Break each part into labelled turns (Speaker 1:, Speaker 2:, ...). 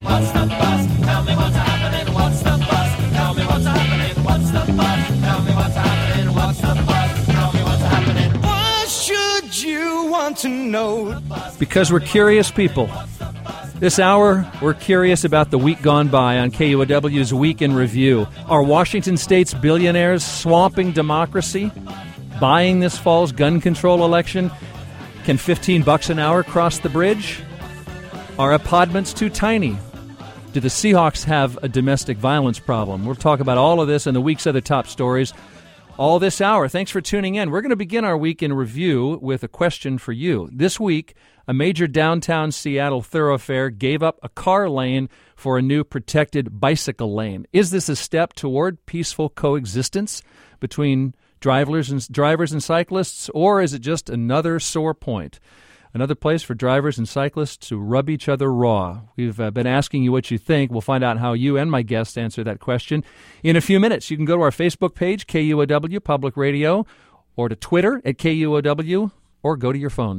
Speaker 1: What's the buzz? Tell me what's happening. What's the buzz? Tell me what's happening. What's the buzz? Tell me what's happening. What's the buzz? Tell me what's happening. Why should you want to know?
Speaker 2: Because we're curious people. This hour, we're curious about the week gone by on KUOW's Week in Review. Are Washington State's billionaires swamping democracy? Buying this fall's gun control election? Can $15 an hour cross the bridge? Are apartments too tiny? Do the Seahawks have a domestic violence problem? We'll talk about all of this and the week's other top stories all this hour. Thanks for tuning in. We're going to begin our week in review with a question for you. This week, a major downtown Seattle thoroughfare gave up a car lane for a new protected bicycle lane. Is this a step toward peaceful coexistence between drivers and cyclists, or is it just another sore point? Another place for drivers and cyclists to rub each other raw. We've been asking you what you think. We'll find out how you and my guests answer that question in a few minutes. You can go to our Facebook page, KUOW Public Radio, or to Twitter at KUOW, or go to your phone,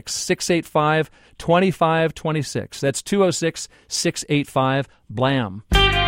Speaker 2: 206-685-2526. That's 206-685-BLAM.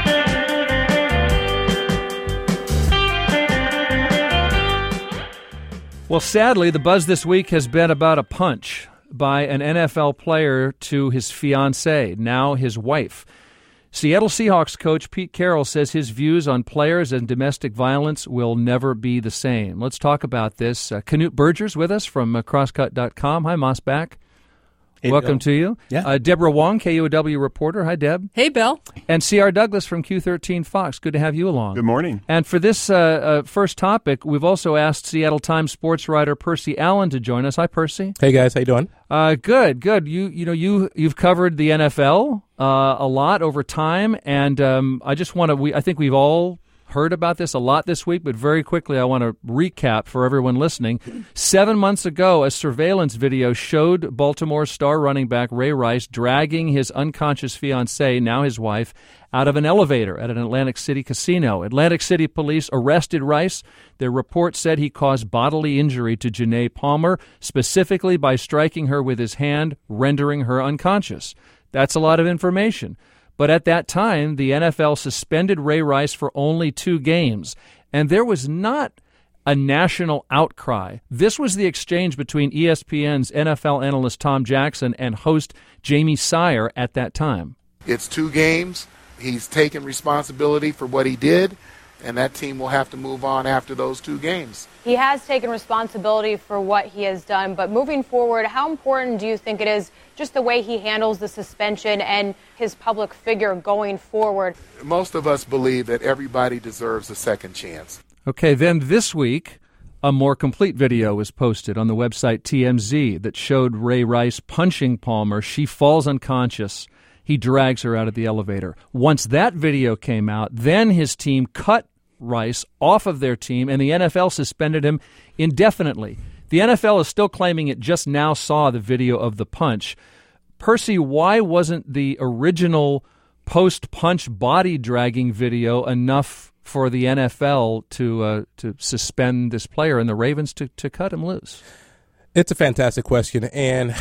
Speaker 2: Well, sadly, the buzz this week has been about a punch by an NFL player to his fiancée, now his wife. Seattle Seahawks coach Pete Carroll says his views on players and domestic violence will never be the same. Let's talk about this. Knut Berger's with us from Crosscut.com. Hi, Moss back. Hey, welcome
Speaker 3: Bill.
Speaker 2: to you.
Speaker 3: Yeah.
Speaker 2: Deborah Wong, KUOW reporter. Hi, Deb.
Speaker 4: Hey, Bill.
Speaker 2: And C.R. Douglas from Q13 Fox. Good to have you along.
Speaker 5: Good morning.
Speaker 2: And for this first topic, we've also asked Seattle Times sports writer Percy Allen to join us. Hi, Percy.
Speaker 3: Hey, guys. How you doing?
Speaker 2: Good. You've covered the NFL a lot over time, and I just want to. I think we've all heard about this a lot this week, but very quickly I want to recap for everyone listening. 7 months ago, a surveillance video showed Baltimore star running back Ray Rice dragging his unconscious fiancée, now his wife, out of an elevator at an Atlantic City casino. Atlantic City police arrested Rice. Their report said he caused bodily injury to Janae Palmer, specifically by striking her with his hand, rendering her unconscious. That's a lot of information. But at that time, the NFL suspended Ray Rice for only 2 games, and there was not a national outcry. This was the exchange between ESPN's NFL analyst Tom Jackson and host Jamie Sire at that time.
Speaker 6: It's 2 games. He's taken responsibility for what he did, and that team will have to move on after those 2 games.
Speaker 7: He has taken responsibility for what he has done, but moving forward, how important do you think it is just the way he handles the suspension and his public figure going forward?
Speaker 6: Most of us believe that everybody deserves a second chance.
Speaker 2: Okay, then this week, a more complete video was posted on the website TMZ that showed Ray Rice punching Palmer. She falls unconscious. He drags her out of the elevator. Once that video came out, then his team cut Rice off of their team, and the NFL suspended him indefinitely. The NFL is still claiming it just now saw the video of the punch. Percy, why wasn't the original post-punch body-dragging video enough for the NFL to suspend this player and the Ravens to cut him loose?
Speaker 3: It's a fantastic question, and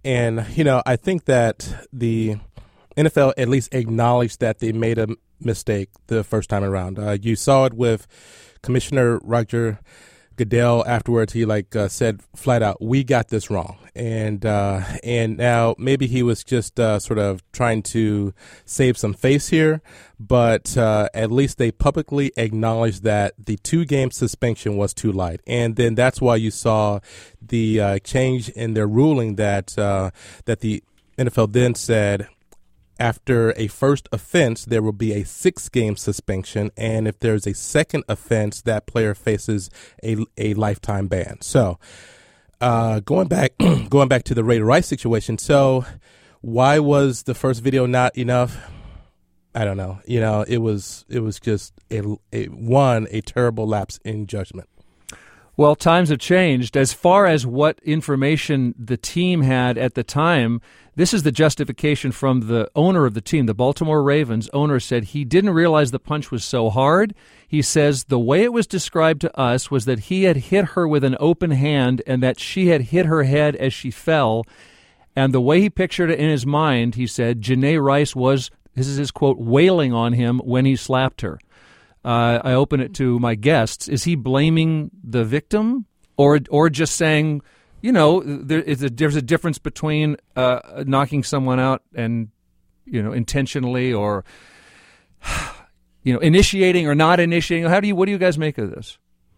Speaker 3: I think that the NFL at least acknowledged that they made a mistake the first time around. You saw it with Commissioner Roger Goodell afterwards. He said flat out, "We got this wrong," and now maybe he was just sort of trying to save some face here, but at least they publicly acknowledged that the 2-game suspension was too light, and then that's why you saw the change in their ruling that the NFL then said, after a first offense, there will be a 6-game suspension, and if there's a second offense, that player faces a lifetime ban. So, going back to the Ray Rice situation. So, why was the first video not enough? I don't know. It was just a terrible lapse in judgment.
Speaker 2: Well, times have changed. As far as what information the team had at the time, this is the justification from the owner of the team. The Baltimore Ravens owner said he didn't realize the punch was so hard. He says the way it was described to us was that he had hit her with an open hand and that she had hit her head as she fell. And the way he pictured it in his mind, he said, Janae Rice was this is his quote, wailing on him when he slapped her. I open it to my guests. Is he blaming the victim or just saying, there's a difference between knocking someone out and, intentionally or, initiating or not initiating? What do you guys make of this?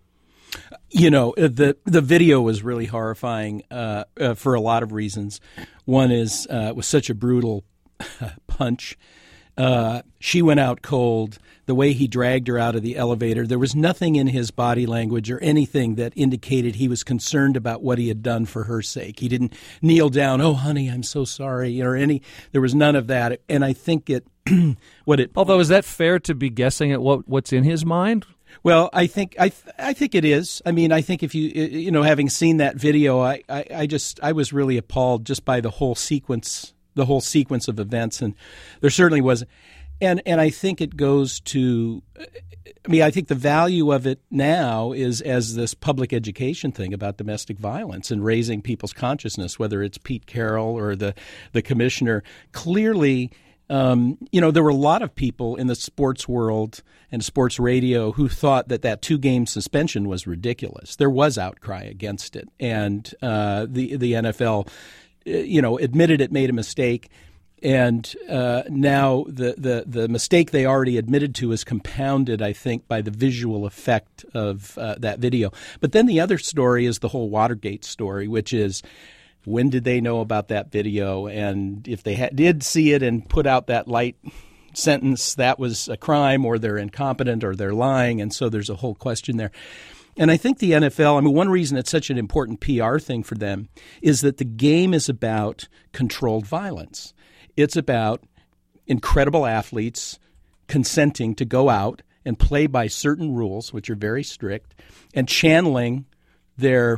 Speaker 4: The video was really horrifying for a lot of reasons. One is it was such a brutal punch. She went out cold. The way he dragged her out of the elevator, there was nothing in his body language or anything that indicated he was concerned about what he had done for her sake. He didn't kneel down, "Oh, honey, I'm so sorry," there was none of that. And I think although is that fair to be guessing at what's in his mind? Well, I think it is. I mean, I think if you having seen that video, I was really appalled just by the whole sequence of events, and there certainly was. And I think it goes to, I think the value of it now is as this public education thing about domestic violence and raising people's consciousness, whether it's Pete Carroll or the commissioner. Clearly, there were a lot of people in the sports world and sports radio who thought that 2-game suspension was ridiculous. There was outcry against it, and the NFL, admitted it made a mistake. And now the mistake they already admitted to is compounded, I think, by the visual effect of that video. But then the other story is the whole Watergate story, which is, when did they know about that video? And if they did see it and put out that light sentence, that was a crime, or they're incompetent, or they're lying. And so there's a whole question there. And I think the NFL, one reason it's such an important PR thing for them is that the game is about controlled violence. It's about incredible athletes consenting to go out and play by certain rules, which are very strict, and channeling their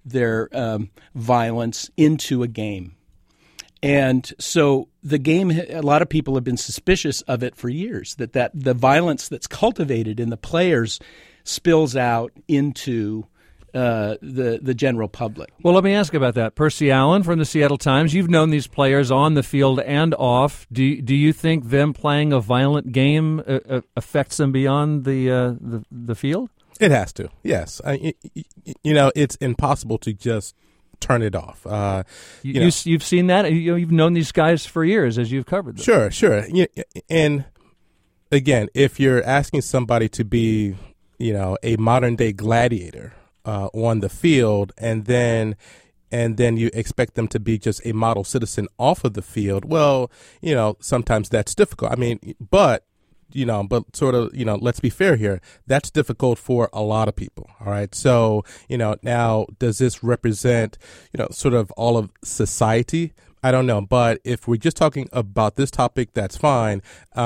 Speaker 4: violence into a game. And so the game, a lot of people have been suspicious of it for years, that the violence that's cultivated in the players spills out into the general public.
Speaker 2: Well, let me ask about that. Percy Allen from the Seattle Times, you've known these players on the field and off. Do you think them playing a violent game affects them beyond the field?
Speaker 3: It has to, yes. It's impossible to just turn it off.
Speaker 2: You've seen that? You've known these guys for years as you've covered them.
Speaker 3: Sure. And again, if you're asking somebody to be, a modern-day gladiator on the field, and then you expect them to be just a model citizen off of the field, well, sometimes that's difficult. But sort of, let's be fair here. That's difficult for a lot of people. All right. So, now does this represent, sort of all of society? I don't know. But if we're just talking about this topic, that's fine.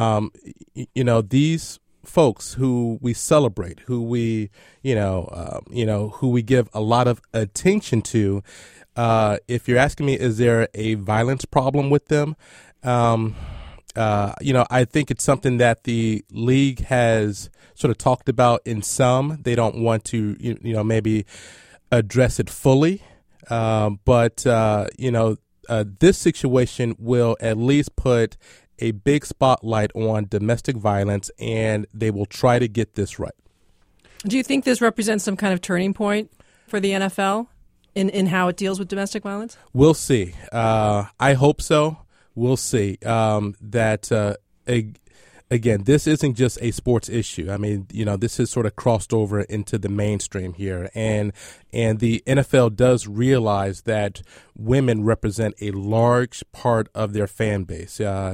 Speaker 3: These folks who we celebrate, who we, who we give a lot of attention to, if you're asking me, is there a violence problem with them? I think it's something that the league has sort of talked about in some. They don't want to, maybe address it fully. But this situation will at least put a big spotlight on domestic violence, and they will try to get this right.
Speaker 5: Do you think this represents some kind of turning point for the NFL in how it deals with domestic violence?
Speaker 3: We'll see. I hope so. We'll see. Again, this isn't just a sports issue. This has sort of crossed over into the mainstream here, and the NFL does realize that women represent a large part of their fan base. And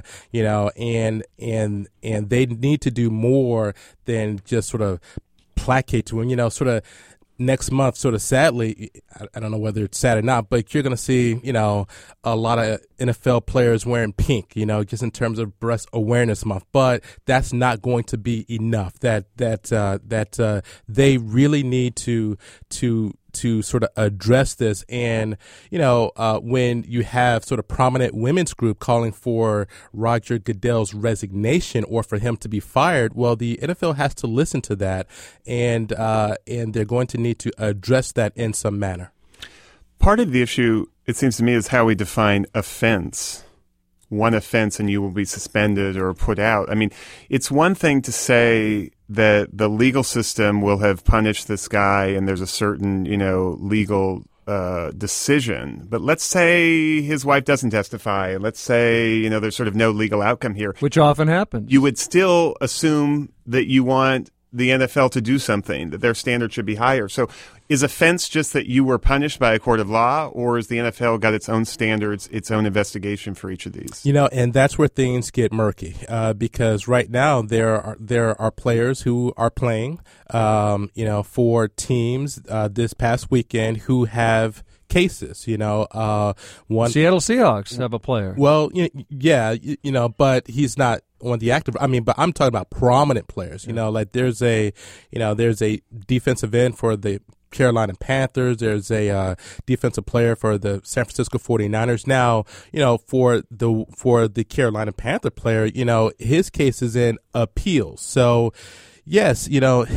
Speaker 3: they need to do more than just sort of placate to them. Sort of. Next month, sort of sadly, I don't know whether it's sad or not, but you're going to see, a lot of NFL players wearing pink, just in terms of Breast Awareness Month. But that's not going to be enough. That they really need to sort of address this. And, when you have sort of prominent women's group calling for Roger Goodell's resignation or for him to be fired, well, the NFL has to listen to that, and they're going to need to address that in some manner.
Speaker 8: Part of the issue, it seems to me, is how we define offense. one offense and you will be suspended or put out. I mean, it's one thing to say that the legal system will have punished this guy and there's a certain, legal decision. But let's say his wife doesn't testify. Let's say, there's sort of no legal outcome here.
Speaker 2: Which often happens.
Speaker 8: You would still assume that you want the NFL to do something, that their standard should be higher. So is offense just that you were punished by a court of law, or has the NFL got its own standards, its own investigation for each of these?
Speaker 3: And that's where things get murky because right now there are players who are playing, for teams this past weekend who have cases. One
Speaker 2: Seattle Seahawks have a player.
Speaker 3: Well, but he's not on the active. I mean, but I'm talking about prominent players. Like there's a defensive end for the Carolina Panthers. There's a defensive player for the San Francisco 49ers. Now, for the Carolina Panther player, his case is in appeals. So, yes,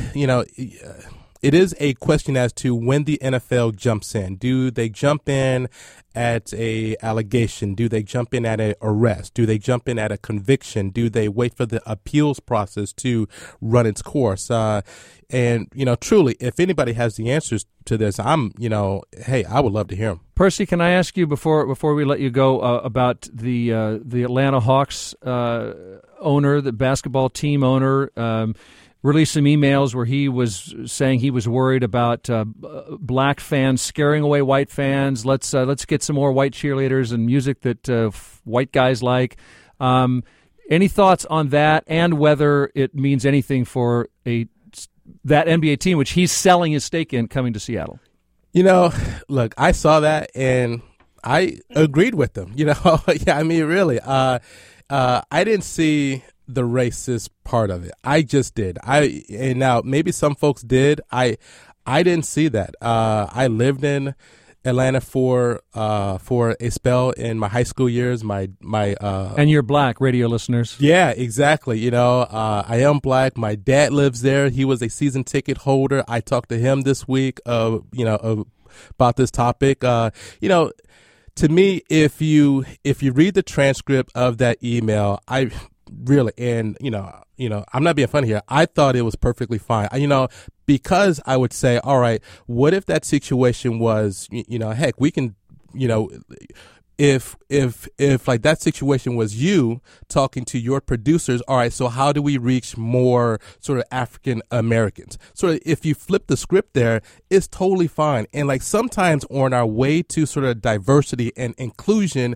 Speaker 3: it is a question as to when the NFL jumps in. Do they jump in at a allegation? Do they jump in at an arrest? Do they jump in at a conviction? Do they wait for the appeals process to run its course? And truly, if anybody has the answers to this, hey, I would love to hear them.
Speaker 2: Percy, can I ask you before we let you go about the Atlanta Hawks owner, the basketball team owner? Released some emails where he was saying he was worried about black fans scaring away white fans. Let's get some more white cheerleaders and music that white guys like. Any thoughts on that, and whether it means anything for that NBA team, which he's selling his stake in, coming to Seattle?
Speaker 3: Look, I saw that and I agreed with them. Yeah, I mean, really, I didn't see the racist part of it. I just did. And now maybe some folks did. I didn't see that. I lived in Atlanta for a spell in my high school years. And
Speaker 2: you're black, radio listeners.
Speaker 3: Yeah, exactly. I am black. My dad lives there. He was a season ticket holder. I talked to him this week. About this topic. To me, if you read the transcript of that email, really, and I'm not being funny here. I thought it was perfectly fine. Because I would say, all right, what if that situation was, heck, we can, if like that situation was you talking to your producers, all right, so how do we reach more sort of African Americans? So if you flip the script there, it's totally fine. And like sometimes on our way to sort of diversity and inclusion,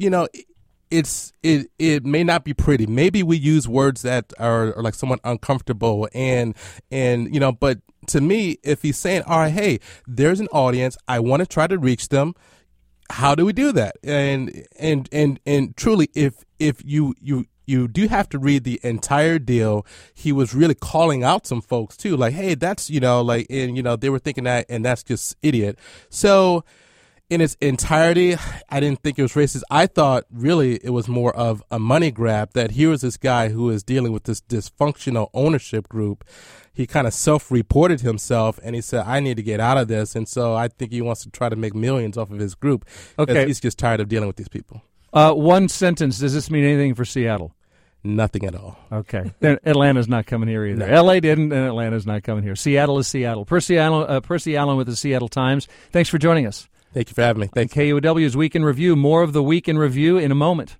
Speaker 3: it may not be pretty. Maybe we use words that are like somewhat uncomfortable and but to me, if he's saying, all right, hey, there's an audience, I want to try to reach them, how do we do that? And truly, if you do have to read the entire deal, he was really calling out some folks too, like, hey, that's they were thinking that, and that's just idiot. So in its entirety, I didn't think it was racist. I thought really it was more of a money grab, that here was this guy who is dealing with this dysfunctional ownership group. He kind of self-reported himself, and he said, I need to get out of this. And so I think he wants to try to make millions off of his group. Okay. He's just tired of dealing with these people.
Speaker 2: One sentence. Does this mean anything for Seattle?
Speaker 3: Nothing at all.
Speaker 2: Okay. Atlanta's not coming here either. No. L.A. didn't, and Atlanta's not coming here. Seattle is Seattle. Percy Allen with the Seattle Times. Thanks for joining us.
Speaker 3: Thank you for having me. Thank you.
Speaker 2: KUOW's Week in Review. More of the Week in Review in a moment.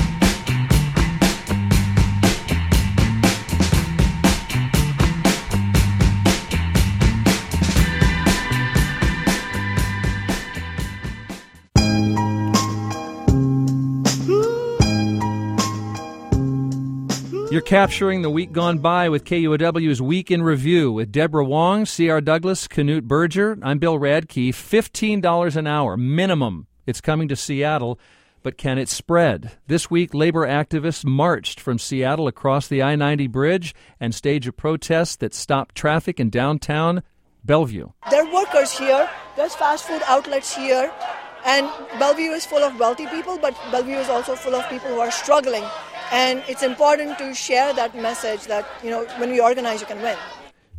Speaker 2: You're capturing the week gone by with KUOW's Week in Review with Deborah Wong, C.R. Douglas, Knute Berger. I'm Bill Radke. $15 an hour, minimum. It's coming to Seattle, but can it spread? This week, labor activists marched from Seattle across the I-90 bridge and staged a protest that stopped traffic in downtown Bellevue.
Speaker 9: There are workers here. There's fast food outlets here. And Bellevue is full of wealthy people, but Bellevue is also full of people who are struggling. And it's important to share that message that, when we organize, you can win.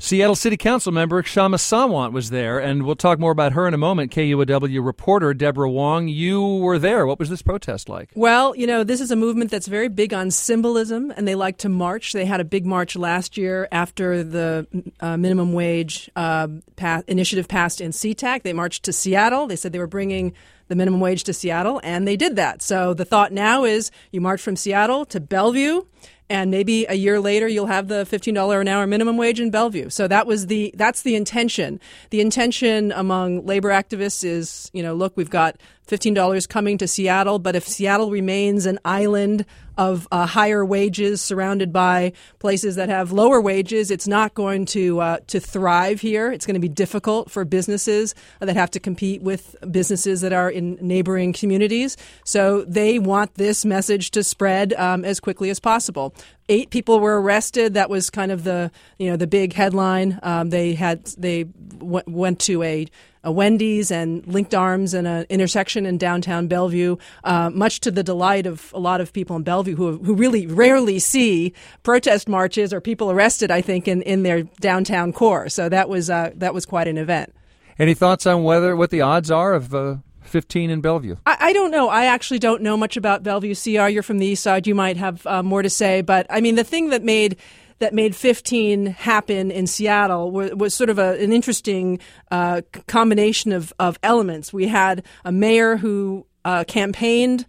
Speaker 2: Seattle City Council member Kshama Sawant was there, and we'll talk more about her in a moment. KUOW reporter Deborah Wong, you were there. What was this protest like?
Speaker 5: Well, this is a movement that's very big on symbolism, and they like to march. They had a big march last year after the minimum wage initiative passed in SeaTac. They marched to Seattle. They said they were bringing the minimum wage to Seattle, and they did that. So the thought now is you march from Seattle to Bellevue, and maybe a year later you'll have the $15 an hour minimum wage in Bellevue. So that's the intention. The intention among labor activists is, look, we've got $15 coming to Seattle, but if Seattle remains an island of higher wages surrounded by places that have lower wages, it's not going to thrive here. It's going to be difficult for businesses that have to compete with businesses that are in neighboring communities. So they want this message to spread as quickly as possible. 8 people were arrested. That was kind of the big headline. They went to a Wendy's and linked arms in an intersection in downtown Bellevue, much to the delight of a lot of people in Bellevue who really rarely see protest marches or people arrested, I think, in their downtown core. So that was quite an event.
Speaker 2: Any thoughts on what the odds are of 15 in Bellevue?
Speaker 5: I don't know. I actually don't know much about Bellevue. CR, you're from the east side. You might have more to say. But, I mean, the thing that made 15 happen in Seattle was sort of an interesting combination of elements. We had a mayor who campaigned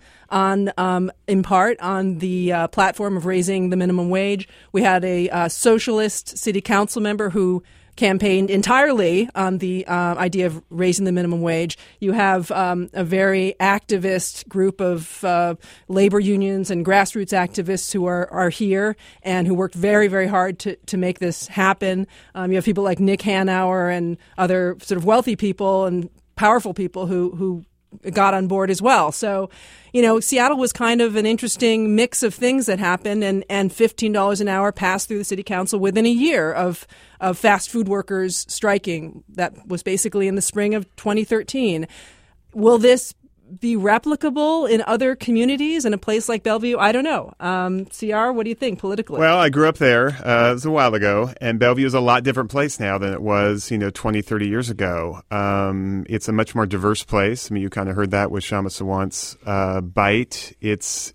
Speaker 5: in part on the platform of raising the minimum wage. We had a socialist city council member who campaigned entirely on the idea of raising the minimum wage. You have a very activist group of labor unions and grassroots activists who are here and who worked very, very hard to make this happen. You have people like Nick Hanauer and other sort of wealthy people and powerful people who got on board as well. So, Seattle was kind of an interesting mix of things that happened, and $15 an hour passed through the city council within a year of fast food workers striking. That was basically in the spring of 2013. Will this be replicable in other communities in a place like Bellevue? I don't know. CR, what do you think politically?
Speaker 8: Well, I grew up there. It was a while ago, and Bellevue is a lot different place now than it was, 20, 30 years ago. It's a much more diverse place. I mean, you kind of heard that with Kshama Sawant's bite. It's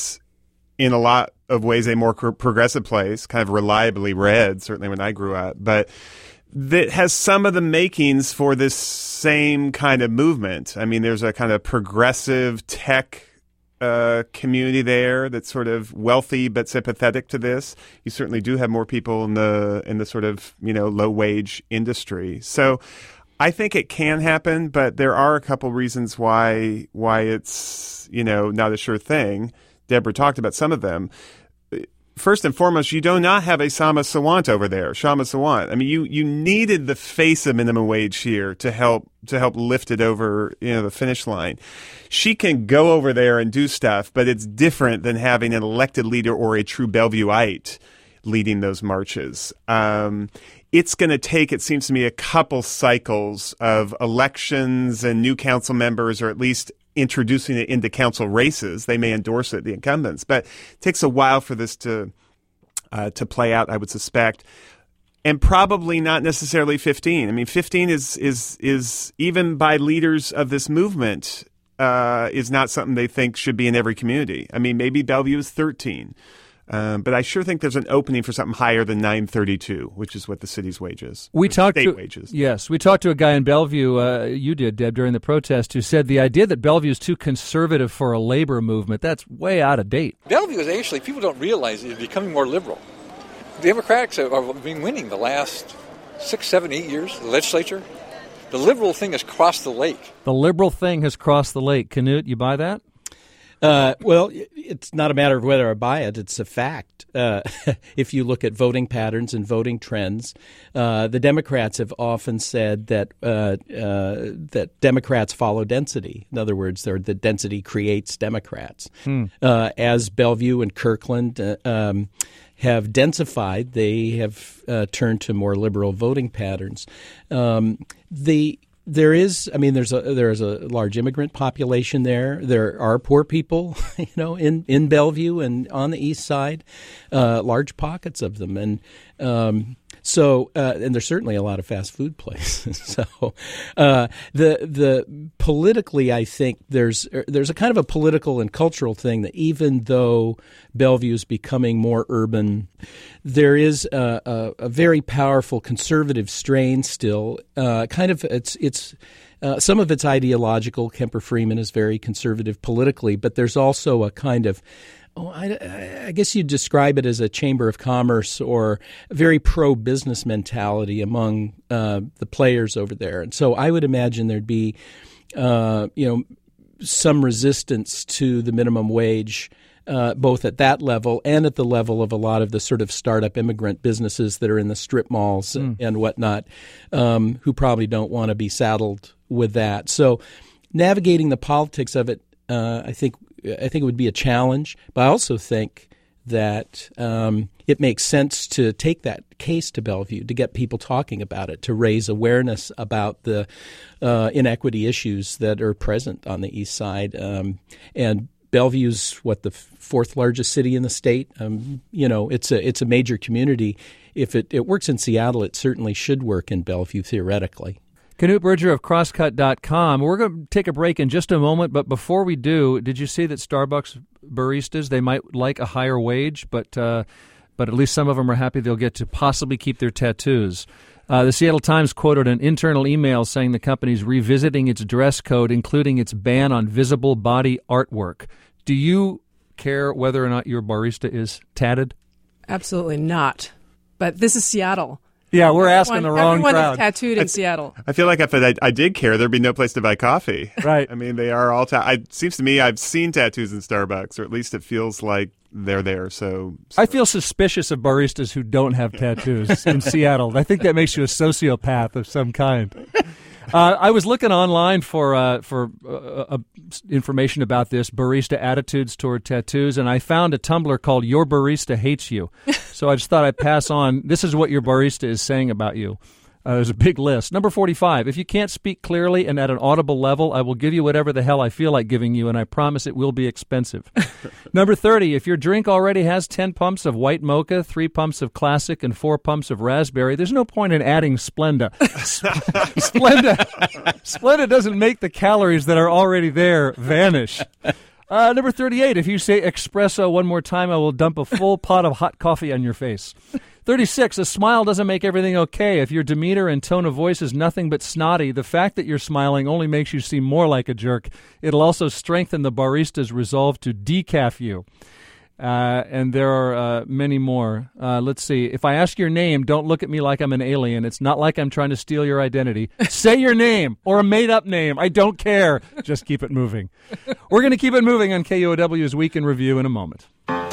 Speaker 8: in a lot of ways a more progressive place, kind of reliably red, certainly when I grew up, but that has some of the makings for this same kind of movement. I mean, there's a kind of progressive tech community there that's sort of wealthy but sympathetic to this. You certainly do have more people in the sort of low wage industry. So I think it can happen, but there are a couple reasons why it's not a sure thing. Deborah talked about some of them. First and foremost, you do not have a Kshama Sawant. I mean, you needed the face of minimum wage here to help lift it over, the finish line. She can go over there and do stuff, but it's different than having an elected leader or a true Bellevueite leading those marches. It's going to take, it seems to me, a couple cycles of elections and new council members, or at least introducing it into council races. They may endorse it, the incumbents, but it takes a while for this to play out, I would suspect, and probably not necessarily 15. I mean, 15 is even by leaders of this movement is not something they think should be in every community. I mean, maybe Bellevue is 13. But I sure think there's an opening for something higher than $9.32, which is what the city's wage is. State wages.
Speaker 2: Yes, we talked to a guy in Bellevue, you did, Deb, during the protest, who said the idea that Bellevue is too conservative for a labor movement, that's way out of date.
Speaker 10: Bellevue is actually, people don't realize, is becoming more liberal. The Democrats have been winning the last 6, 7, 8 years, the legislature. The liberal thing has crossed the lake.
Speaker 2: The liberal thing has crossed the lake. Canute, you buy that?
Speaker 4: Well, it's not a matter of whether I buy it. It's a fact. If you look at voting patterns and voting trends, the Democrats have often said that Democrats follow density. In other words, the density creates Democrats. As Bellevue and Kirkland have densified, they have turned to more liberal voting patterns. There is a large immigrant population there. There are poor people, in Bellevue and on the east side, large pockets of them. And So, and there's certainly a lot of fast food places. So, the politically, I think there's a kind of a political and cultural thing that even though Bellevue is becoming more urban, there is a very powerful conservative strain still. It's some of it's ideological. Kemper Freeman is very conservative politically, but there's also a kind of I guess you'd describe it as a chamber of commerce or a very pro-business mentality among the players over there. And so I would imagine there'd be, some resistance to the minimum wage, both at that level and at the level of a lot of the sort of startup immigrant businesses that are in the strip malls and whatnot, who probably don't want to be saddled with that. So navigating the politics of it, I think it would be a challenge, but I also think that it makes sense to take that case to Bellevue, to get people talking about it, to raise awareness about the inequity issues that are present on the East Side. And Bellevue's the fourth largest city in the state. It's a major community. If it works in Seattle, it certainly should work in Bellevue theoretically.
Speaker 2: Knut Berger of Crosscut.com. We're going to take a break in just a moment, but before we do, did you see that Starbucks baristas, they might like a higher wage, but at least some of them are happy they'll get to possibly keep their tattoos. The Seattle Times quoted an internal email saying the company's revisiting its dress code, including its ban on visible body artwork. Do you care whether or not your barista is tatted?
Speaker 5: Absolutely not. But this is Seattle.
Speaker 2: Yeah, we're asking the wrong crowd.
Speaker 5: Everyone is tattooed in Seattle.
Speaker 8: I feel like if I did care, there'd be no place to buy coffee.
Speaker 2: Right.
Speaker 8: I mean, they are all it seems to me I've seen tattoos in Starbucks, or at least it feels like they're there. So
Speaker 2: I feel suspicious of baristas who don't have tattoos in Seattle. I think that makes you a sociopath of some kind. I was looking online for information about this, barista attitudes toward tattoos, and I found a Tumblr called Your Barista Hates You. So I just thought I'd pass on. This is what your barista is saying about you. There's a big list. Number 45, if you can't speak clearly and at an audible level, I will give you whatever the hell I feel like giving you, and I promise it will be expensive. Number 30, if your drink already has 10 pumps of white mocha, 3 pumps of classic, and 4 pumps of raspberry, there's no point in adding Splenda. Splenda doesn't make the calories that are already there vanish. Number 38, if you say espresso one more time, I will dump a full pot of hot coffee on your face. 36, a smile doesn't make everything okay. If your demeanor and tone of voice is nothing but snotty, the fact that you're smiling only makes you seem more like a jerk. It'll also strengthen the barista's resolve to decaf you. And there are many more. Let's see. If I ask your name, don't look at me like I'm an alien. It's not like I'm trying to steal your identity. Say your name or a made-up name. I don't care. Just keep it moving. We're going to keep it moving on KUOW's Week in Review in a moment.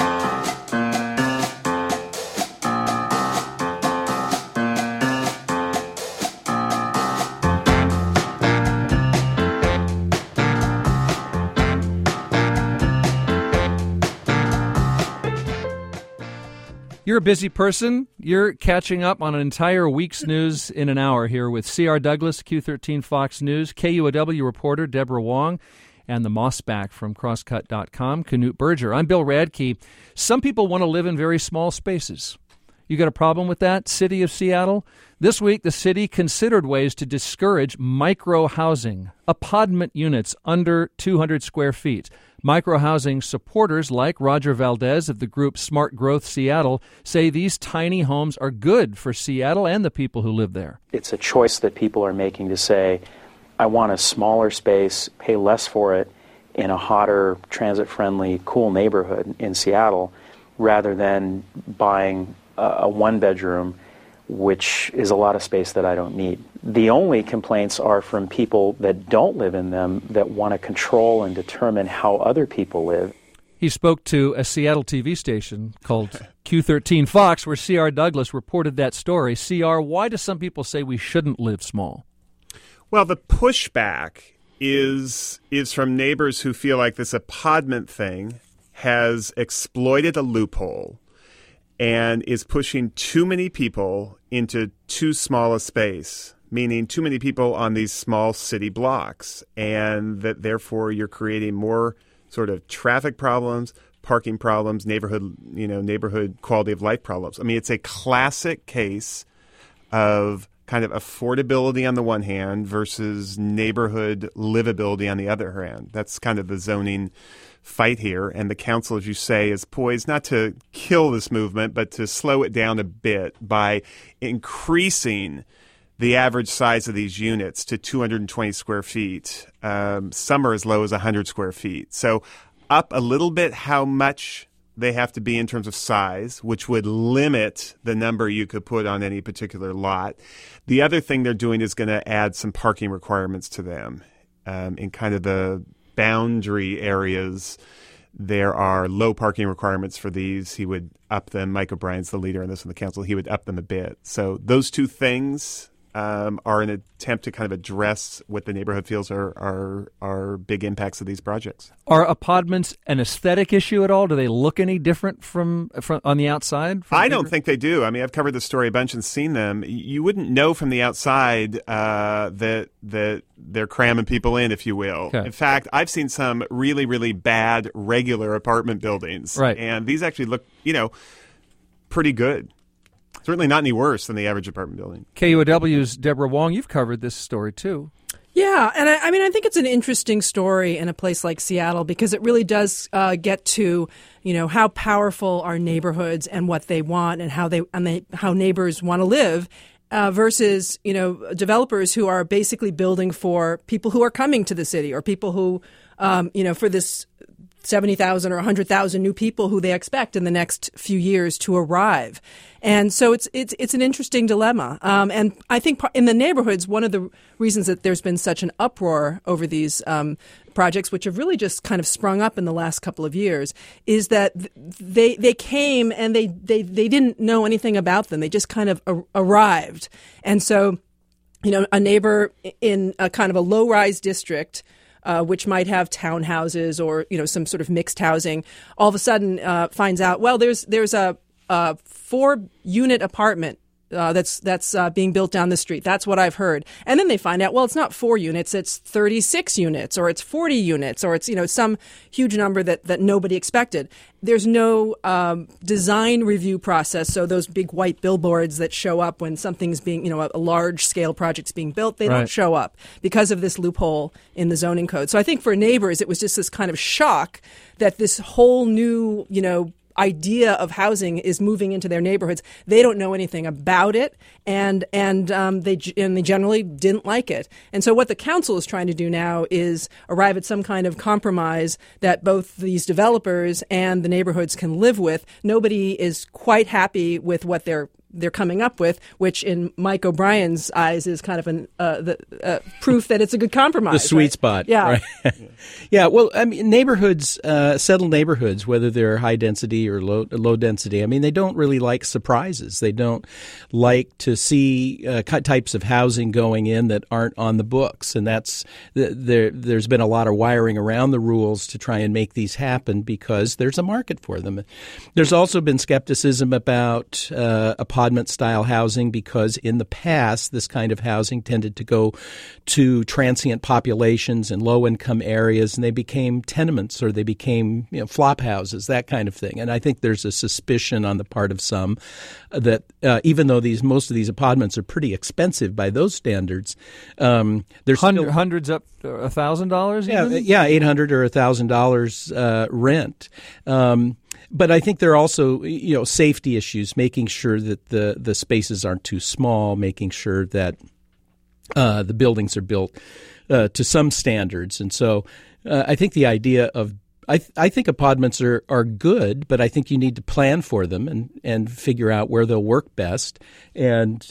Speaker 2: You're a busy person. You're catching up on an entire week's news in an hour here with C.R. Douglas, Q13 Fox News, KUOW reporter Deborah Wong, and the Mossback from Crosscut.com, Knut Berger. I'm Bill Radke. Some people want to live in very small spaces. You got a problem with that, City of Seattle? This week, the city considered ways to discourage micro-housing, apartment units under 200 square feet. Micro-housing supporters like Roger Valdez of the group Smart Growth Seattle say these tiny homes are good for Seattle and the people who live there.
Speaker 11: It's a choice that people are making to say, I want a smaller space, pay less for it in a hotter, transit-friendly, cool neighborhood in Seattle, rather than buying a one-bedroom, which is a lot of space that I don't need. The only complaints are from people that don't live in them that want to control and determine how other people live.
Speaker 2: He spoke to a Seattle TV station called Q13 Fox, where C.R. Douglas reported that story. C.R., why do some people say we shouldn't live small?
Speaker 8: Well, the pushback is from neighbors who feel like this apartment thing has exploited a loophole and is pushing too many people into too small a space, meaning too many people on these small city blocks, and that therefore you're creating more sort of traffic problems, parking problems, neighborhood quality of life problems. I mean, it's a classic case of kind of affordability on the one hand versus neighborhood livability on the other hand. That's kind of the zoning fight here. And the council, as you say, is poised not to kill this movement, but to slow it down a bit by increasing the average size of these units to 220 square feet. Some are as low as 100 square feet. So up a little bit how much they have to be in terms of size, which would limit the number you could put on any particular lot. The other thing they're doing is going to add some parking requirements to them. In kind of the boundary areas, there are low parking requirements for these. He would up them. Mike O'Brien's the leader in this in the council. He would up them a bit. So those two things are an attempt to kind of address what the neighborhood feels are big impacts of these projects.
Speaker 2: Are apartments an aesthetic issue at all? Do they look any different from on the outside?
Speaker 8: I don't think they do. I mean, I've covered the story a bunch and seen them. You wouldn't know from the outside that they're cramming people in, if you will.
Speaker 2: Okay.
Speaker 8: In fact, I've seen some really, really bad regular apartment buildings.
Speaker 2: Right.
Speaker 8: And these actually look, pretty good. Certainly not any worse than the average apartment building.
Speaker 2: KUOW's Deborah Wong, you've covered this story too.
Speaker 5: Yeah, and I mean, I think it's an interesting story in a place like Seattle because it really does get to, how powerful are neighborhoods and what they want and how neighbors want to live versus, developers who are basically building for people who are coming to the city or people who, for this 70,000 or 100,000 new people who they expect in the next few years to arrive. And so it's an interesting dilemma. And I think in the neighborhoods, one of the reasons that there's been such an uproar over these projects, which have really just kind of sprung up in the last couple of years, is that they came and they didn't know anything about them. They just kind of arrived. And so, a neighbor in a kind of a low-rise district which might have townhouses or some sort of mixed housing, all of a sudden finds out, well, there's a 4-unit apartment that's being built down the street. That's what I've heard. And then they find out, well, it's not 4 units, it's 36 units, or it's 40 units, or it's some huge number that nobody expected. There's no design review process. So those big white billboards that show up when something's being, a large scale project's being built, they don't show up because of this loophole in the zoning code. So I think for neighbors, it was just this kind of shock that this whole new, idea of housing is moving into their neighborhoods. They don't know anything about it, and they generally didn't like it. And so what the council is trying to do now is arrive at some kind of compromise that both these developers and the neighborhoods can live with. Nobody is quite happy with what they're coming up with, which in Mike O'Brien's eyes is kind of the proof that it's a good compromise.
Speaker 4: The sweet spot.
Speaker 5: Yeah.
Speaker 4: Right? Yeah. Well, I mean, neighborhoods, settled neighborhoods, whether they're high density or low density, I mean, they don't really like surprises. They don't like to see types of housing going in that aren't on the books. And there's been a lot of wiring around the rules to try and make these happen because there's a market for them. There's also been skepticism about apartment-style housing because in the past, this kind of housing tended to go to transient populations in low-income areas, and they became tenements or they became flop houses, that kind of thing. And I think there's a suspicion on the part of some that even though most of these apartments are pretty expensive by those standards, there's
Speaker 2: hundreds up to $1,000 even?
Speaker 4: Yeah, $800 or $1,000 rent. But I think there are also, safety issues, making sure that the spaces aren't too small, making sure that the buildings are built to some standards. And so I think the idea of I think apartments are good, but I think you need to plan for them and figure out where they'll work best. And,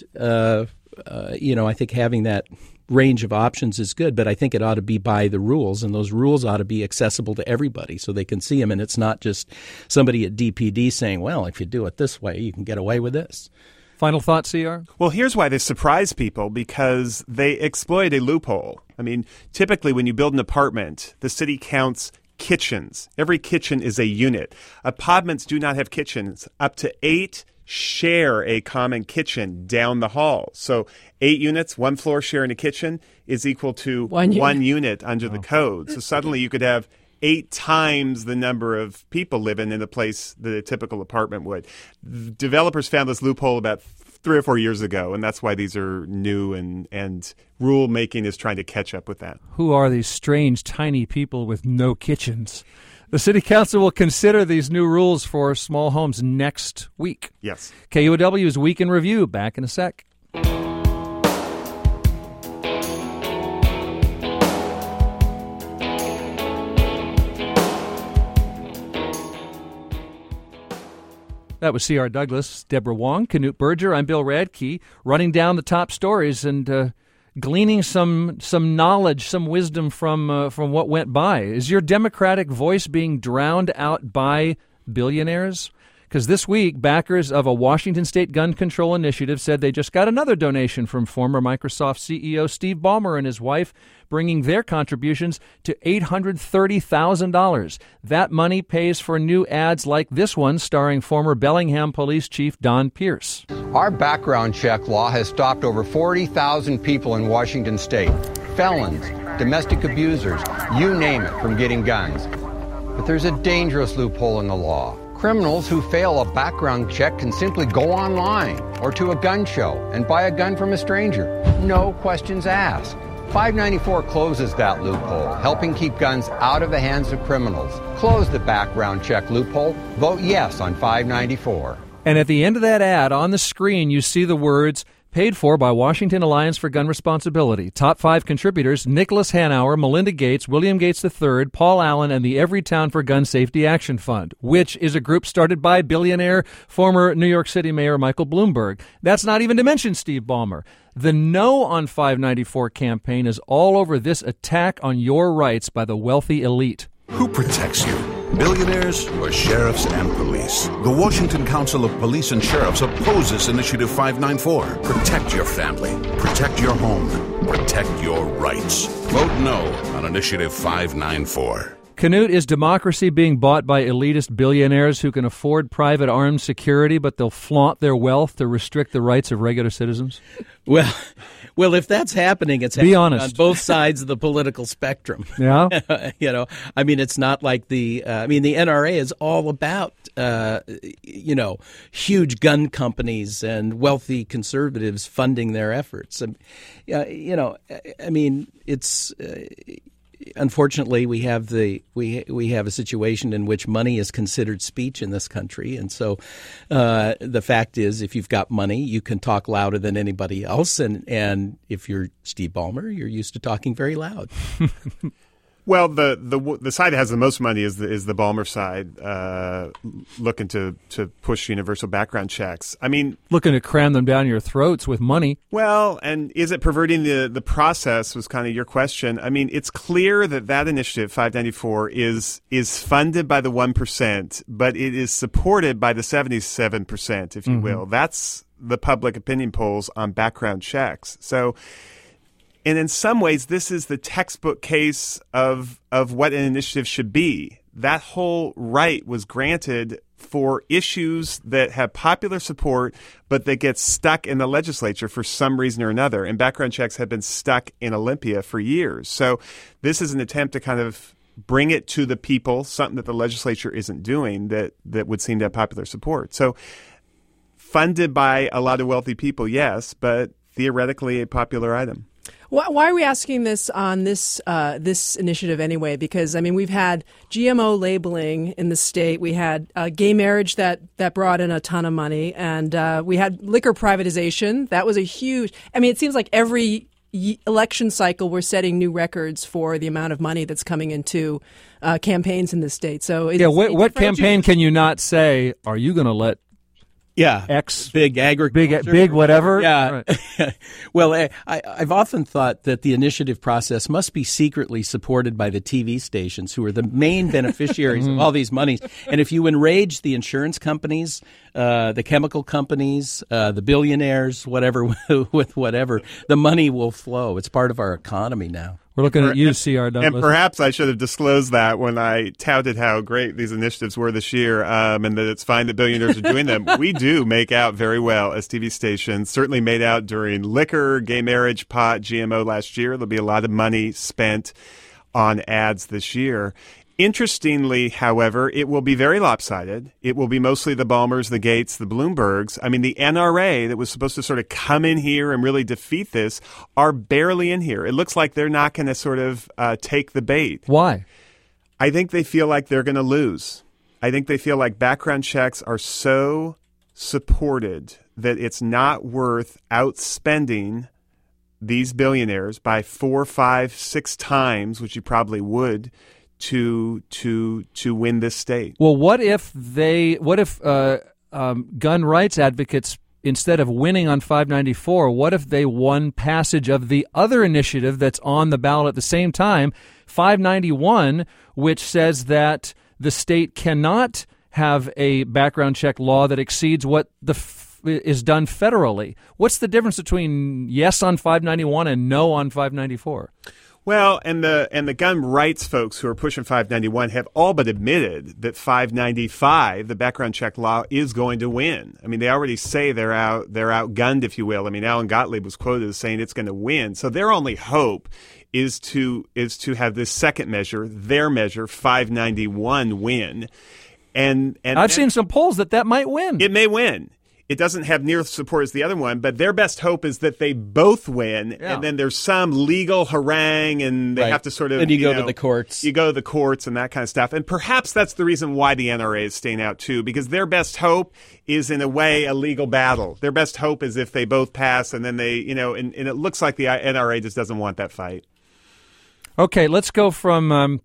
Speaker 4: I think having that range of options is good, but I think it ought to be by the rules, and those rules ought to be accessible to everybody so they can see them. And it's not just somebody at DPD saying, well, if you do it this way, you can get away with this.
Speaker 2: Final thought, CR?
Speaker 8: Well, here's why they surprise people, because they exploit a loophole. I mean, typically when you build an apartment, the city counts kitchens. Every kitchen is a unit. Apartments do not have kitchens. Up to 8 share a common kitchen down the hall. So 8 units, 1 floor share in a kitchen is equal to 1 unit under the code. So suddenly you could have 8 times the number of people living in a place that a typical apartment would. Developers found this loophole about 3 or 4 years ago, and that's why these are new, and rule making is trying to catch up with that. Who
Speaker 2: are these strange, tiny people with no kitchens? The City Council will consider these new rules for small homes next week.
Speaker 8: Yes.
Speaker 2: KUOW's Week in Review. Back in a sec. That was C.R. Douglas, Deborah Wong, Knute Berger. I'm Bill Radke, running down the top stories and gleaning some knowledge, some wisdom from what went by. Is your democratic voice being drowned out by billionaires? Because this week, backers of a Washington state gun control initiative said they just got another donation from former Microsoft CEO Steve Ballmer and his wife, bringing their contributions to $830,000. That money pays for new ads like this one starring former Bellingham Police Chief Don Pierce.
Speaker 12: Our background check law has stopped over 40,000 people in Washington state, felons, domestic abusers, you name it, from getting guns. But there's a dangerous loophole in the law. Criminals who fail a background check can simply go online or to a gun show and buy a gun from a stranger. No questions asked. 594 closes that loophole, helping keep guns out of the hands of criminals. Close the background check loophole. Vote yes on 594.
Speaker 2: And at the end of that ad, on the screen, you see the words, paid for by Washington Alliance for Gun Responsibility. Top 5 contributors, Nicholas Hanauer, Melinda Gates, William Gates III, Paul Allen, and the Everytown for Gun Safety Action Fund, which is a group started by billionaire former New York City Mayor Michael Bloomberg. That's not even to mention Steve Ballmer. The No on 594 campaign is all over this attack on your rights by the wealthy elite.
Speaker 13: Who protects you? Billionaires or sheriffs and police? The Washington Council of Police and Sheriffs opposes Initiative 594. Protect your family. Protect your home. Protect your rights. Vote no on Initiative 594.
Speaker 2: Knute, is democracy being bought by elitist billionaires who can afford private armed security, but they'll flaunt their wealth to restrict the rights of regular citizens?
Speaker 4: Well, if that's happening, it's happening on both sides of the political spectrum.
Speaker 2: Yeah.
Speaker 4: I mean, it's not like the NRA is all about, huge gun companies and wealthy conservatives funding their efforts. It's unfortunately, we have a situation in which money is considered speech in this country, and so the fact is, if you've got money, you can talk louder than anybody else, and if you're Steve Ballmer, you're used to talking very loud.
Speaker 8: Well, the side that has the most money is the Ballmer side, looking to push universal background checks. I mean,
Speaker 2: looking to cram them down your throats with money.
Speaker 8: Well, and is it perverting the process was kind of your question. I mean, it's clear that initiative 594 is funded by the 1%, but it is supported by the 77%, if you will. That's the public opinion polls on background checks. So. And in some ways, this is the textbook case of what an initiative should be. That whole right was granted for issues that have popular support, but that get stuck in the legislature for some reason or another. And background checks have been stuck in Olympia for years. So this is an attempt to kind of bring it to the people, something that the legislature isn't doing that would seem to have popular support. So funded by a lot of wealthy people, yes, but theoretically a popular item.
Speaker 5: Why are we asking this on this initiative anyway? Because, I mean, we've had GMO labeling in the state. We had gay marriage that brought in a ton of money. And we had liquor privatization. That was a huge – I mean, it seems like every election cycle we're setting new records for the amount of money that's coming into campaigns in the state. So
Speaker 2: what campaign can you not say, are you going to let – X
Speaker 4: big agriculture,
Speaker 2: big whatever.
Speaker 4: Yeah. Right. Well, I've often thought that the initiative process must be secretly supported by the TV stations, who are the main beneficiaries of all these monies. And if you enrage the insurance companies, the chemical companies, the billionaires, whatever, with whatever, the money will flow. It's part of our economy now.
Speaker 2: We're looking at you, C.R. Douglas.
Speaker 8: And perhaps I should have disclosed that when I touted how great these initiatives were this year, and that it's fine that billionaires are doing them. We do make out very well as TV stations, certainly made out during liquor, gay marriage, pot, GMO last year. There'll be a lot of money spent on ads this year. Interestingly, however, it will be very lopsided. It will be mostly the Balmers, the Gates, the Bloombergs. I mean, the NRA that was supposed to sort of come in here and really defeat this are barely in here. It looks like they're not going to sort of take the bait.
Speaker 2: Why?
Speaker 8: I think they feel like they're going to lose. I think they feel like background checks are so supported that it's not worth outspending these billionaires by 4, 5, 6 times, which you probably would, to win this state.
Speaker 2: Well, what if gun rights advocates, instead of winning on 594, what if they won passage of the other initiative that's on the ballot at the same time, 591, which says that the state cannot have a background check law that exceeds what is done federally? What's the difference between yes on 591 and no on 594?
Speaker 8: Well, and the gun rights folks who are pushing 591 have all but admitted that 595, the background check law, is going to win. I mean, they already say they're outgunned, if you will. I mean, Alan Gottlieb was quoted as saying it's going to win. So their only hope is to have this second measure, their measure, 591, win. And
Speaker 2: I've seen some polls that might win.
Speaker 8: It may win. It doesn't have near support as the other one, but their best hope is that they both win, and then there's some legal harangue, and they have to sort of...
Speaker 4: And you go to the courts.
Speaker 8: You go to the courts and that kind of stuff. And perhaps that's the reason why the NRA is staying out, too, because their best hope is, in a way, a legal battle. Their best hope is if they both pass, and then they, and it looks like the NRA just doesn't want that fight.
Speaker 2: Okay, let's go from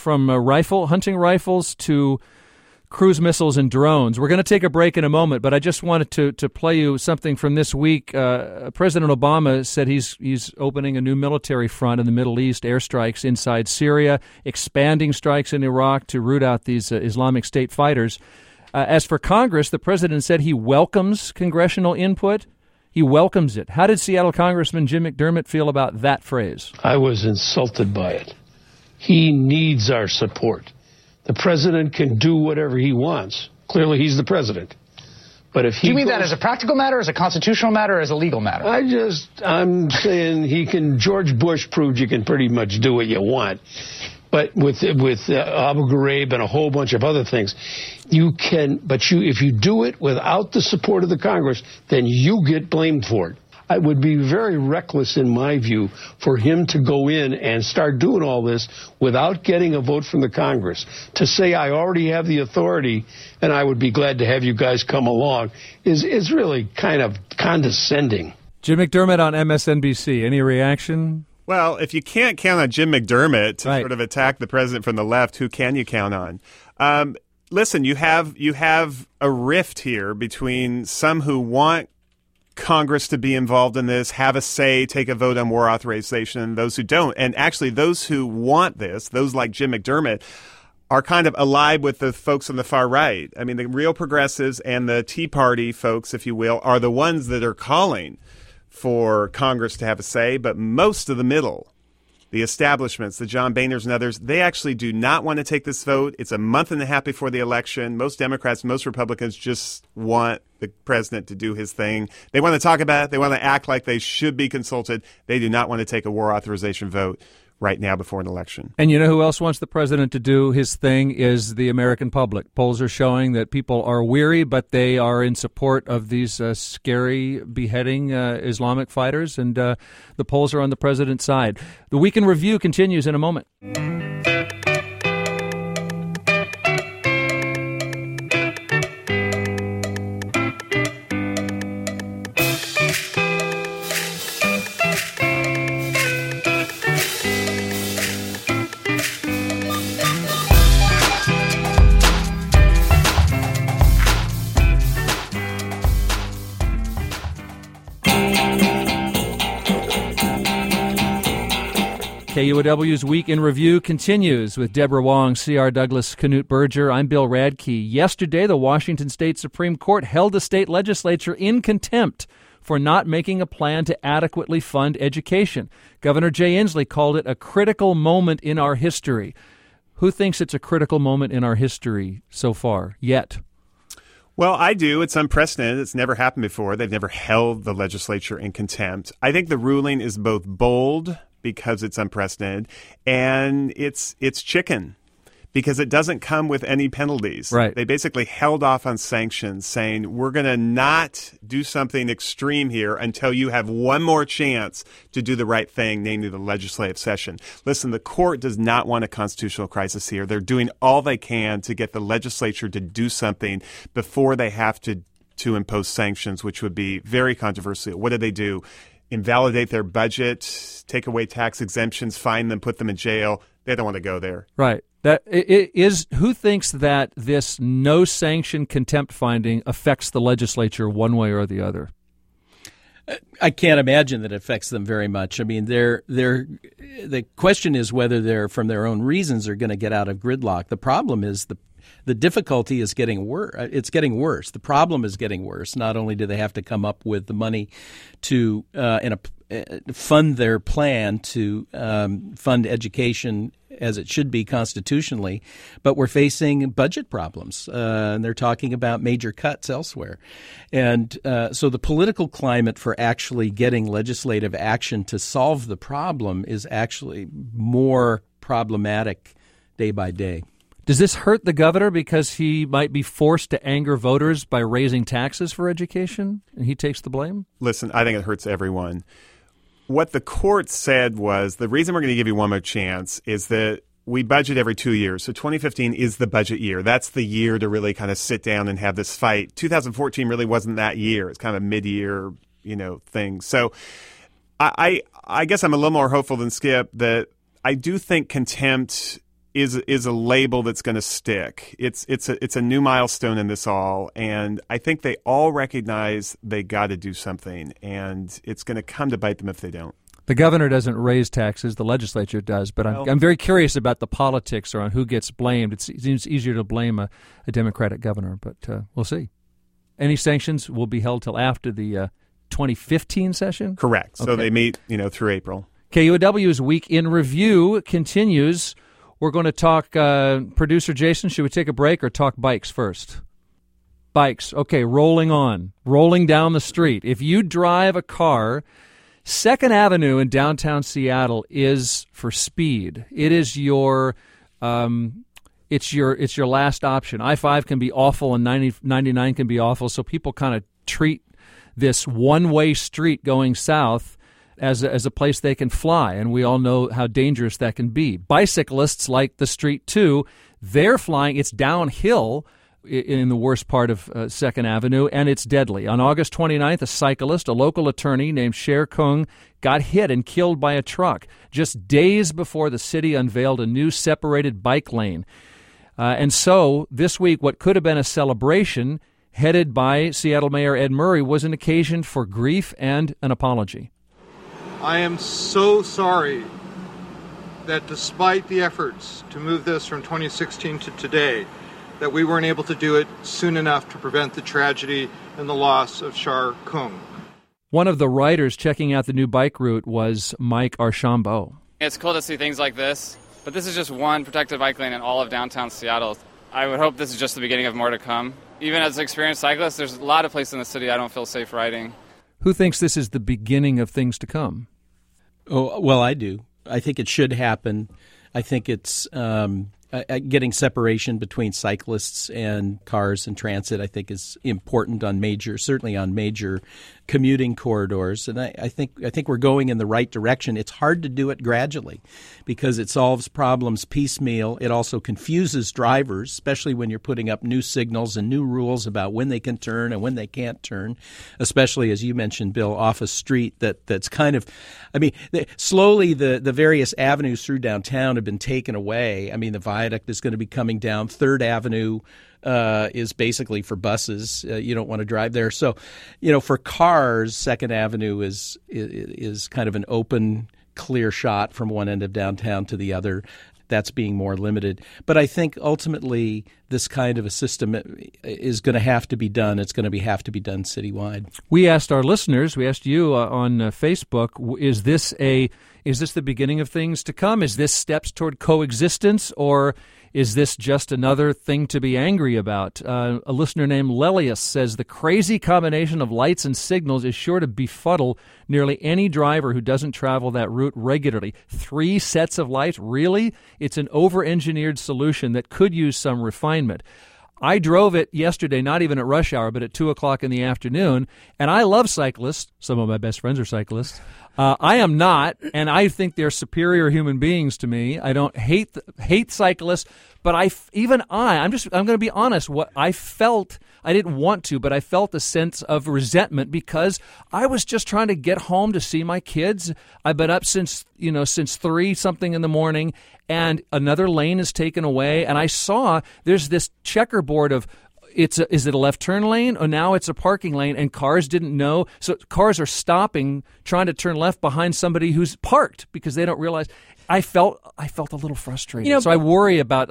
Speaker 2: hunting rifles to cruise missiles and drones. We're going to take a break in a moment, but I just wanted to play you something from this week. President Obama said he's opening a new military front in the Middle East, airstrikes inside Syria, expanding strikes in Iraq to root out these Islamic State fighters. As for Congress, the president said he welcomes congressional input. He welcomes it. How did Seattle Congressman Jim McDermott feel about that phrase?
Speaker 14: I was insulted by it. He needs our support. The president can do whatever he wants. Clearly, he's the president. But if he
Speaker 15: do you mean that as a practical matter, as a constitutional matter, or as a legal matter?
Speaker 14: I'm saying he can. George Bush proved you can pretty much do what you want. But with Abu Ghraib and a whole bunch of other things, you can. But if you do it without the support of the Congress, then you get blamed for it. It would be very reckless, in my view, for him to go in and start doing all this without getting a vote from the Congress. To say, I already have the authority and I would be glad to have you guys come along is really kind of condescending.
Speaker 2: Jim McDermott on MSNBC. Any reaction?
Speaker 8: Well, if you can't count on Jim McDermott to sort of attack the president from the left, who can you count on? Listen, you have a rift here between some who want Congress to be involved in this, have a say, take a vote on war authorization, those who don't. And actually, those who want this, those like Jim McDermott, are kind of allied with the folks on the far right. I mean, the real progressives and the Tea Party folks, if you will, are the ones that are calling for Congress to have a say. But most of the middle, the establishments, the John Boehners and others, they actually do not want to take this vote. It's a month and a half before the election. Most Democrats, most Republicans just want the president to do his thing. They want to talk about it. They want to act like they should be consulted. They do not want to take a war authorization vote right now before an election.
Speaker 2: And you know who else wants the president to do his thing is the American public. Polls are showing that people are weary, but they are in support of these scary beheading Islamic fighters, and the polls are on the president's side. The Week in Review continues in a moment. KUOW's Week in Review continues with Deborah Wong, C.R. Douglas, Knute Berger. I'm Bill Radke. Yesterday, the Washington State Supreme Court held the state legislature in contempt for not making a plan to adequately fund education. Governor Jay Inslee called it a critical moment in our history. Who thinks it's a critical moment in our history so far, yet?
Speaker 8: Well, I do. It's unprecedented. It's never happened before. They've never held the legislature in contempt. I think the ruling is both bold because it's unprecedented, and it's chicken because it doesn't come with any penalties.
Speaker 2: Right.
Speaker 8: They basically held off on sanctions, saying we're going to not do something extreme here until you have one more chance to do the right thing, namely the legislative session. Listen, the court does not want a constitutional crisis here. They're doing all they can to get the legislature to do something before they have to impose sanctions, which would be very controversial. What do? Invalidate their budget, take away tax exemptions, fine them, put them in jail. They don't want to go there.
Speaker 2: Right. That it is. Who thinks that this no sanction contempt finding affects the legislature one way or the other?
Speaker 4: I can't imagine that it affects them very much. I mean, the question is whether they're, from their own reasons, are going to get out of gridlock. The problem is the difficulty is getting worse. It's getting worse. The problem is getting worse. Not only do they have to come up with the money to fund their plan to fund education as it should be constitutionally, but we're facing budget problems, and they're talking about major cuts elsewhere. And so the political climate for actually getting legislative action to solve the problem is actually more problematic day by day.
Speaker 2: Does this hurt the governor because he might be forced to anger voters by raising taxes for education, and he takes the blame?
Speaker 8: Listen, I think it hurts everyone. What the court said was the reason we're going to give you one more chance is that we budget every 2 years. So 2015 is the budget year. That's the year to really kind of sit down and have this fight. 2014 really wasn't that year. It's kind of a mid-year, thing. So I guess I'm a little more hopeful than Skip that I do think contempt is a label that's going to stick. It's a new milestone in this all, and I think they all recognize they got to do something, and it's going to come to bite them if they don't.
Speaker 2: The governor doesn't raise taxes; the legislature does. But I'm very curious about the politics around who gets blamed. It seems easier to blame a Democratic governor, but we'll see. Any sanctions will be held till after the 2015 session?
Speaker 8: Correct. So they meet, through April.
Speaker 2: KUOW's Week in Review continues. We're going to talk, producer Jason, should we take a break or talk bikes first? Bikes. Okay, rolling down the street. If you drive a car, 2nd Avenue in downtown Seattle is for speed. It is your last option. I-5 can be awful and 99 can be awful, so people kind of treat this one-way street going south as a place they can fly, and we all know how dangerous that can be. Bicyclists like the street, too. They're flying. It's downhill in the worst part of 2nd Avenue, and it's deadly. On August 29th, a cyclist, a local attorney named Sher Kung, got hit and killed by a truck just days before the city unveiled a new separated bike lane. And so this week, what could have been a celebration headed by Seattle Mayor Ed Murray was an occasion for grief and an apology.
Speaker 16: I am so sorry that despite the efforts to move this from 2016 to today, that we weren't able to do it soon enough to prevent the tragedy and the loss of Sher Kung.
Speaker 2: One of the riders checking out the new bike route was Mike Archambault.
Speaker 17: It's cool to see things like this, but this is just one protected bike lane in all of downtown Seattle. I would hope this is just the beginning of more to come. Even as an experienced cyclist, there's a lot of places in the city I don't feel safe riding.
Speaker 2: Who thinks this is the beginning of things to come?
Speaker 4: Oh, well, I do. I think it should happen. I think it's getting separation between cyclists and cars and transit, I think, is important certainly on major commuting corridors. And I think we're going in the right direction. It's hard to do it gradually because it solves problems piecemeal. It also confuses drivers, especially when you're putting up new signals and new rules about when they can turn and when they can't turn, especially, as you mentioned, Bill, off a street that's kind of – slowly the various avenues through downtown have been taken away. I mean, the viaduct is going to be coming down. 3rd Avenue is basically for buses. You don't want to drive there. So, for cars, 2nd Avenue is kind of an open, clear shot from one end of downtown to the other. That's being more limited. But I think ultimately this kind of a system is going to have to be done. It's going to have to be done citywide.
Speaker 2: We asked our listeners, we asked you on Facebook, is this the beginning of things to come? Is this steps toward coexistence, or is this just another thing to be angry about? A listener named Lelius says the crazy combination of lights and signals is sure to befuddle nearly any driver who doesn't travel that route regularly. 3 sets of lights? Really? It's an over-engineered solution that could use some refinement. I drove it yesterday, not even at rush hour, but at 2 o'clock in the afternoon, and I love cyclists. Some of my best friends are cyclists. I am not, and I think they're superior human beings to me. I don't hate cyclists, but I'm going to be honest. What I felt, I didn't want to, but I felt a sense of resentment because I was just trying to get home to see my kids. I've been up since 3 something in the morning, and another lane is taken away, and I saw there's this checkerboard of. Is it a left turn lane, or now it's a parking lane, and cars didn't know? So cars are stopping, trying to turn left behind somebody who's parked because they don't realize. I felt a little frustrated. So I worry about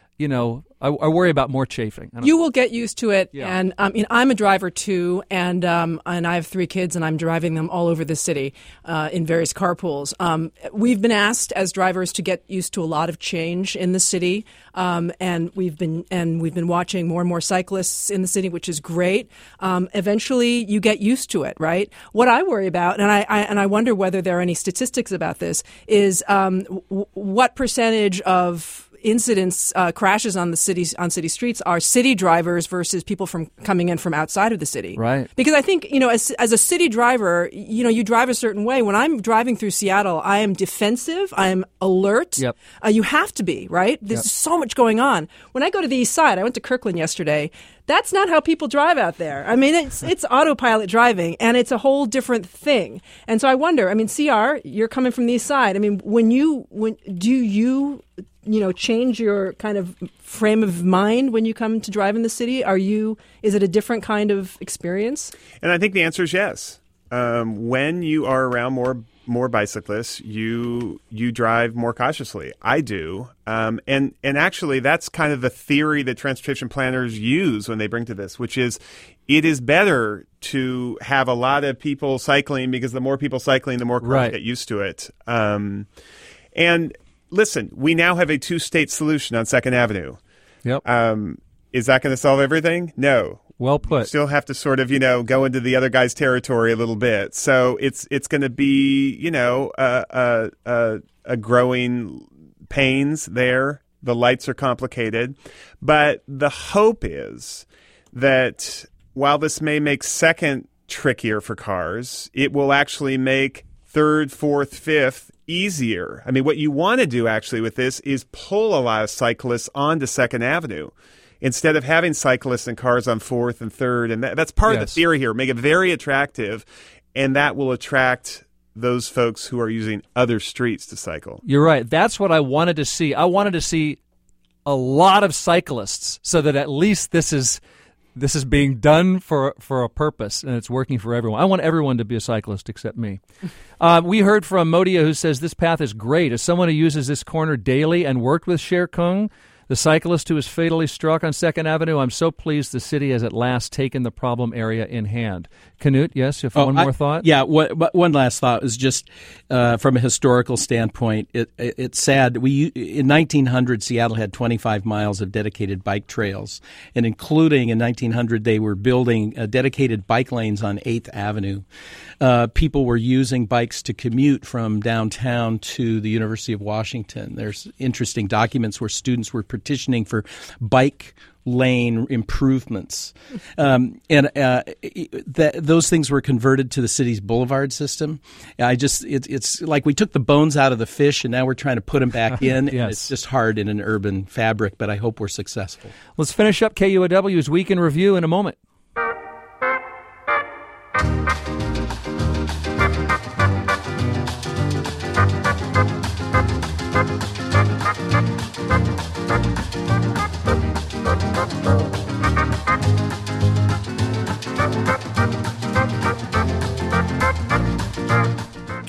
Speaker 2: I worry about more chafing.
Speaker 5: You will get used to it,
Speaker 2: Yeah.
Speaker 5: and I'm a driver too, and I have 3 kids, and I'm driving them all over the city in various carpools. We've been asked as drivers to get used to a lot of change in the city, and we've been watching more and more cyclists in the city, which is great. Eventually, you get used to it, right? What I worry about, and I wonder whether there are any statistics about this, is what percentage of incidents, crashes on city streets are city drivers versus people coming in from outside of the city.
Speaker 2: Right.
Speaker 5: Because I think, as a city driver, you drive a certain way. When I'm driving through Seattle, I am defensive. I am alert.
Speaker 2: Yep.
Speaker 5: You have to be, right? There's so much going on. When I go to the east side, I went to Kirkland yesterday. That's not how people drive out there. I mean, it's autopilot driving, and it's a whole different thing. And so I wonder, CR, you're coming from the east side. I mean, do you change your kind of frame of mind when you come to drive in the city? Is it a different kind of experience?
Speaker 8: And I think the answer is yes. When you are around more bicyclists, you drive more cautiously. I do. And actually, that's kind of the theory that transportation planners use when they bring to this, which is it is better to have a lot of people cycling because the more people cycling, the more cars get used to it. And listen, we now have a 2-state solution on 2nd Avenue.
Speaker 2: Yep.
Speaker 8: Is that going to solve everything? No.
Speaker 2: Well put.
Speaker 8: You still have to sort of, go into the other guy's territory a little bit. So it's going to be, a growing pains there. The lights are complicated. But the hope is that while this may make 2nd trickier for cars, it will actually make 3rd, 4th, 5th easier. I mean, what you want to do actually with this is pull a lot of cyclists onto 2nd Avenue instead of having cyclists and cars on 4th and 3rd. And that's part of the theory here. Make it very attractive, and that will attract those folks who are using other streets to cycle.
Speaker 2: You're right. That's what I wanted to see. I wanted to see a lot of cyclists so that at least this is being done for a purpose, and it's working for everyone. I want everyone to be a cyclist except me. We heard from Modia, who says this path is great. As someone who uses this corner daily and worked with Sher Kung, the cyclist who was fatally struck on 2nd Avenue, I'm so pleased the city has at last taken the problem area in hand. Canute, yes, you have one more thought?
Speaker 4: Yeah, one last thought was just from a historical standpoint, it's sad. In 1900, Seattle had 25 miles of dedicated bike trails, and including in 1900, they were building dedicated bike lanes on 8th Avenue. People were using bikes to commute from downtown to the University of Washington. There's interesting documents where students were petitioning for bike lane improvements. Those things were converted to the city's boulevard system. It's like we took the bones out of the fish and now we're trying to put them back in.
Speaker 2: Yes.
Speaker 4: And it's just hard in an urban fabric, but I hope we're successful.
Speaker 2: Let's finish up KUOW's Week in Review in a moment.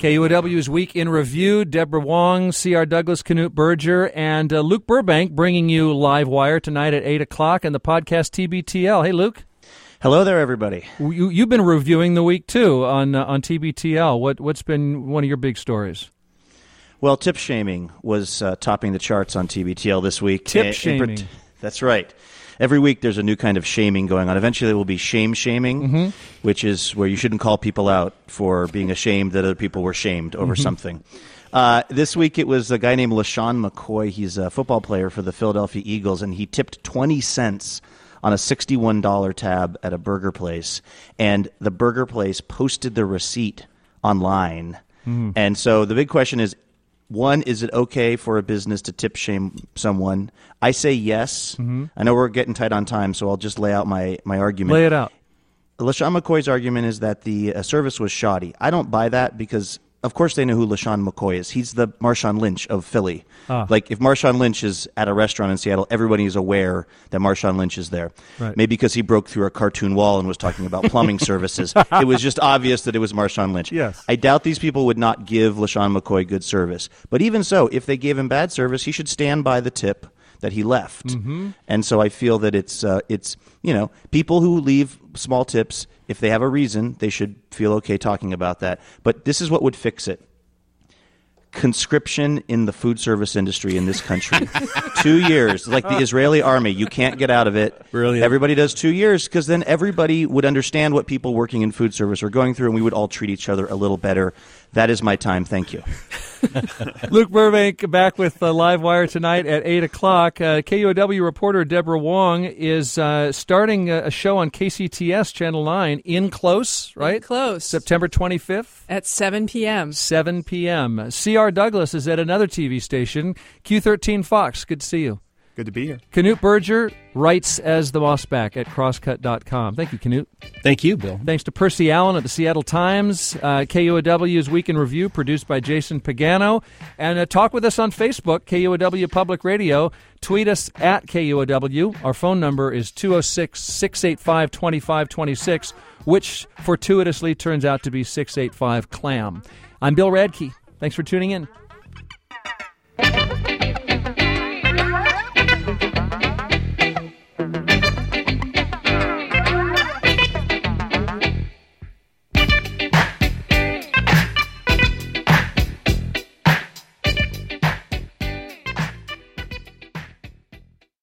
Speaker 2: KUOW's Week in Review. Deborah Wong, C.R. Douglas, Knute Berger, and Luke Burbank bringing you Live Wire tonight at 8 o'clock and the podcast TBTL. Hey, Luke.
Speaker 18: Hello there, everybody.
Speaker 2: You've been reviewing the week, too, on TBTL. What's been one of your big stories?
Speaker 18: Well, tip shaming was topping the charts on TBTL this week.
Speaker 2: Tip shaming.
Speaker 18: That's right. Every week there's a new kind of shaming going on. Eventually there will be shame shaming, which is where you shouldn't call people out for being ashamed that other people were shamed over something. This week it was a guy named LeSean McCoy. He's a football player for the Philadelphia Eagles, and he tipped 20 cents on a $61 tab at a burger place. And the burger place posted the receipt online. And so the big question is, one, is it okay for a business to tip shame someone? I say yes. I know we're getting tight on time, so I'll just lay out my argument.
Speaker 2: Lay it out.
Speaker 18: LeSean McCoy's argument is that the service was shoddy. I don't buy that because, of course, they know who LeSean McCoy is. He's the Marshawn Lynch of Philly. Like, if Marshawn Lynch is at a restaurant in Seattle, everybody is aware that Marshawn Lynch is there.
Speaker 2: Right.
Speaker 18: Maybe because he broke through a cartoon wall and was talking about plumbing services. It was just obvious that it was Marshawn Lynch.
Speaker 2: Yes.
Speaker 18: I doubt these people would not give LeSean McCoy good service. But even so, if they gave him bad service, he should stand by the tip that he left. And so I feel that it's people who leave small tips, if they have a reason, they should feel okay talking about that. But this is what would fix it. Conscription in the food service industry in this country. 2 years, like the Israeli army. You can't get out of it.
Speaker 2: Brilliant.
Speaker 18: Everybody does 2 years because then everybody would understand what people working in food service are going through, and we would all treat each other a little better. That is my time. Thank you.
Speaker 2: Luke Burbank back with Live Wire tonight at 8 o'clock. KUOW reporter Deborah Wong is starting a show on KCTS Channel 9, In Close, right?
Speaker 5: In Close.
Speaker 2: September 25th.
Speaker 5: At 7 p.m.
Speaker 2: 7 p.m. C.R. Douglas is at another TV station, Q13 Fox. Good to see you.
Speaker 8: Good to be here.
Speaker 2: Knute Berger writes as the Mossback at crosscut.com. Thank you, Knute.
Speaker 4: Thank you, Bill.
Speaker 2: Thanks to Percy Allen at the Seattle Times. KUOW's Week in Review, produced by Jason Pagano. And talk with us on Facebook, KUOW Public Radio. Tweet us at KUOW. Our phone number is 206-685-2526, which fortuitously turns out to be 685-CLAM. I'm Bill Radke. Thanks for tuning in.